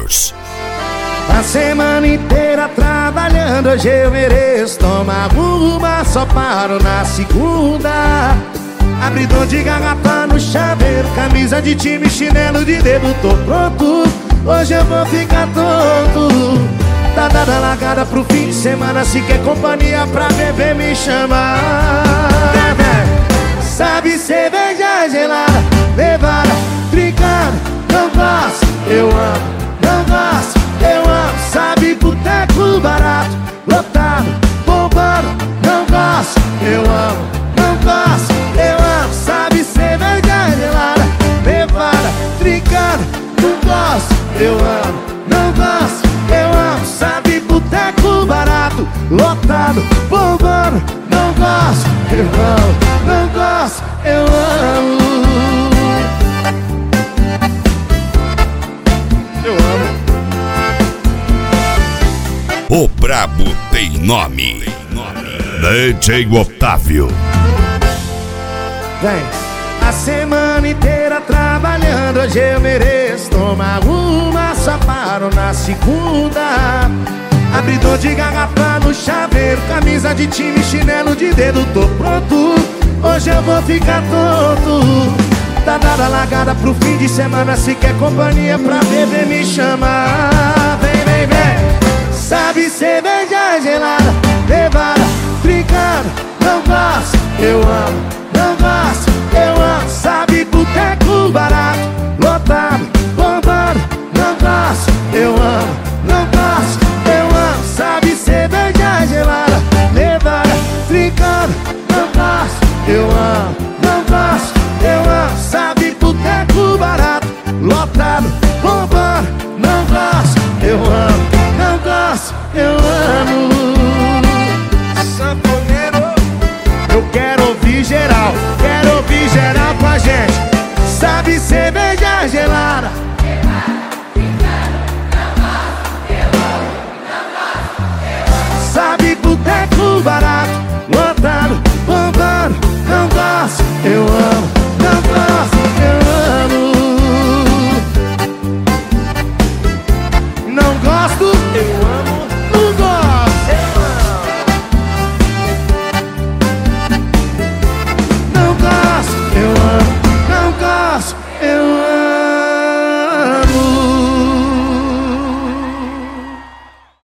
Juniors. A semana inteira trabalhando, hoje eu mereço tomar uma, só paro na segunda. Abridor de garrafa no chaveiro, camisa de time, chinelo de dedo, tô pronto. Hoje eu vou ficar tonto. Tá dada a largada pro fim de semana, se quer companhia pra beber me chama. Sabe cerveja gelada, levada, trincada, não gosto, eu amo, não gosto, eu amo. Sabe boteco barato, lotado, bombando, não gosto, eu amo, não gosto, eu amo. Sabe cerveja gelada, levada, trincada, não gosto, eu amo, não gosto, eu amo. Sabe boteco barato, lotado, bombando, não gosto, eu amo, não gosto, eu amo. Eu amo. O brabo tem nome. DJ Otávio. Vem. A semana inteira trabalhando, hoje eu mereço tomar uma, só paro na segunda. Abridor de garrafa no chaveiro, camisa de time, chinelo de dedo, tô pronto. Hoje eu vou ficar tonto. Tá dada a largada pro fim de semana, se quer companhia pra beber me chama. Vem, vem, vem. Sabe cerveja gelada, levada, trincada, não gosto, eu amo, não gosto, eu amo. Sabe boteco barato, lotado, bombando, não gosto, eu amo, não gosto, eu amo. Sabe cerveja gelada, levada, trincada, não gosto, eu amo, não gosto, eu amo. Sabe boteco barato, lotado, bombando, não gosto, eu amo, não gosto, eu amo. Sanfoneiro, eu quero ouvir geral, quero ouvir geral.